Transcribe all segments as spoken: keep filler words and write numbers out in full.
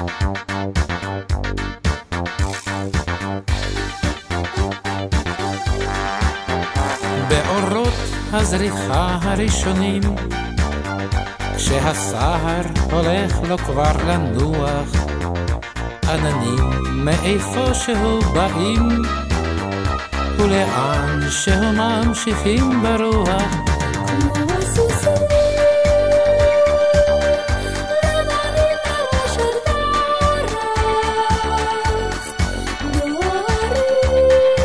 באורות הזריחה הראשונים, כשהסהר הולך לו כבר לנוח, עננים מאיפה שהוא באים ולאן שהוא ממשיכים ברוח. כמו הסוסים לבנים בראש הדרך, דוהרים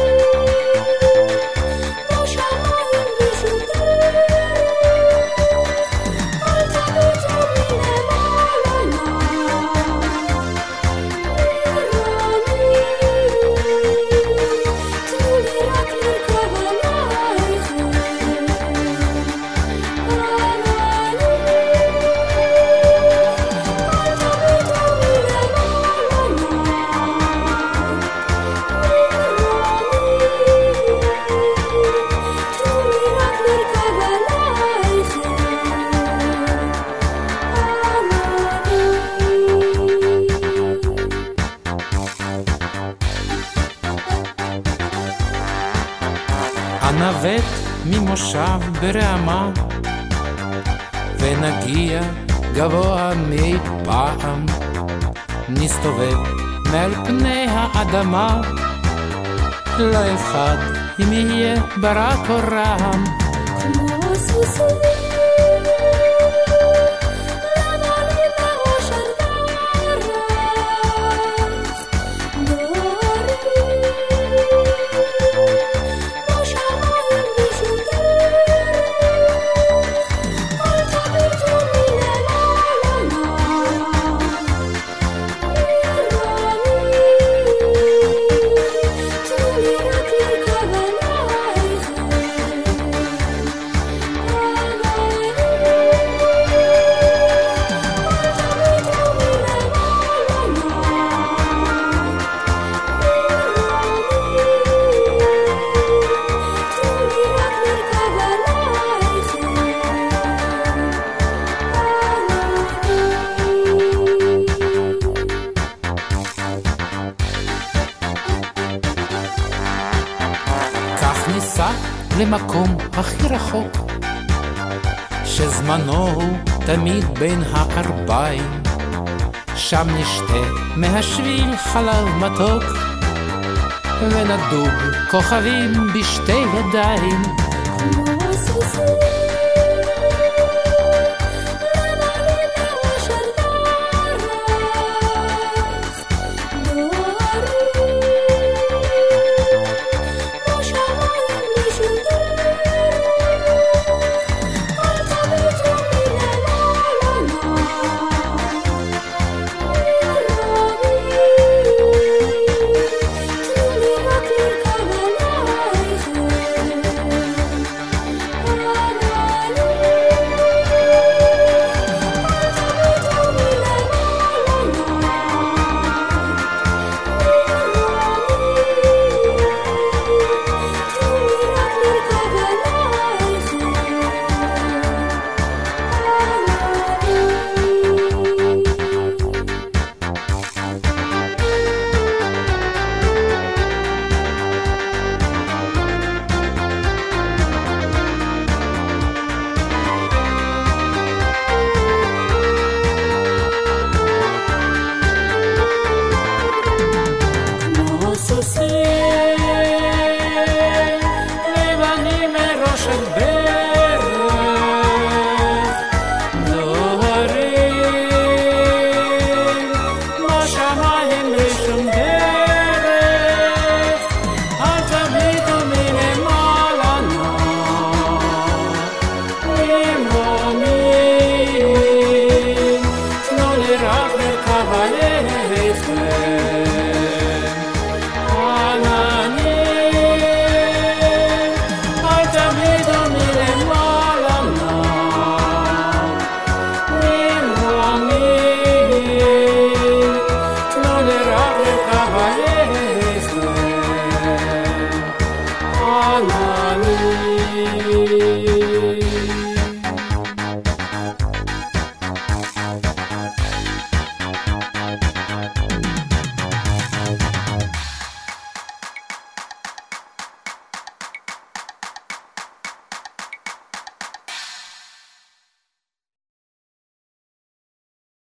בשמיים בלי דרך, אל תביטו מלמעלה נא, תנו לי רק לרכוב עלייכם. נווט ממושב ברעמה ונגיע גבוה מי פעם, נסתובב מעל פני האדמה, לא אחד אם יהיה ברק או רעם. כמו הסוסים לבנים בראש הדרך, דוהרים בשמיים בלי דרך, אל תביטו מלמעלה נא, תנו לי רק לרכוב עלייכם. כך ניסע למקום הכי רחוק, שזמנו הוא תמיד בין הארבעים, שם נשתה מהשביל חלב מתוק ונדוג כוכבים בשתי ידיים. כמו הסוסים לבנים בראש הדרך, דוהרים בשמיים בלי דרך, אל תביטו מלמעלה נא, תנו לי רק לרכוב עלייכם. לבנים מראש הדרך, דוהרים בשמיים בלי דרך, אל תביטו מלמעלה נא, נמרומים, תנו לי רק לרכוב עלייכם.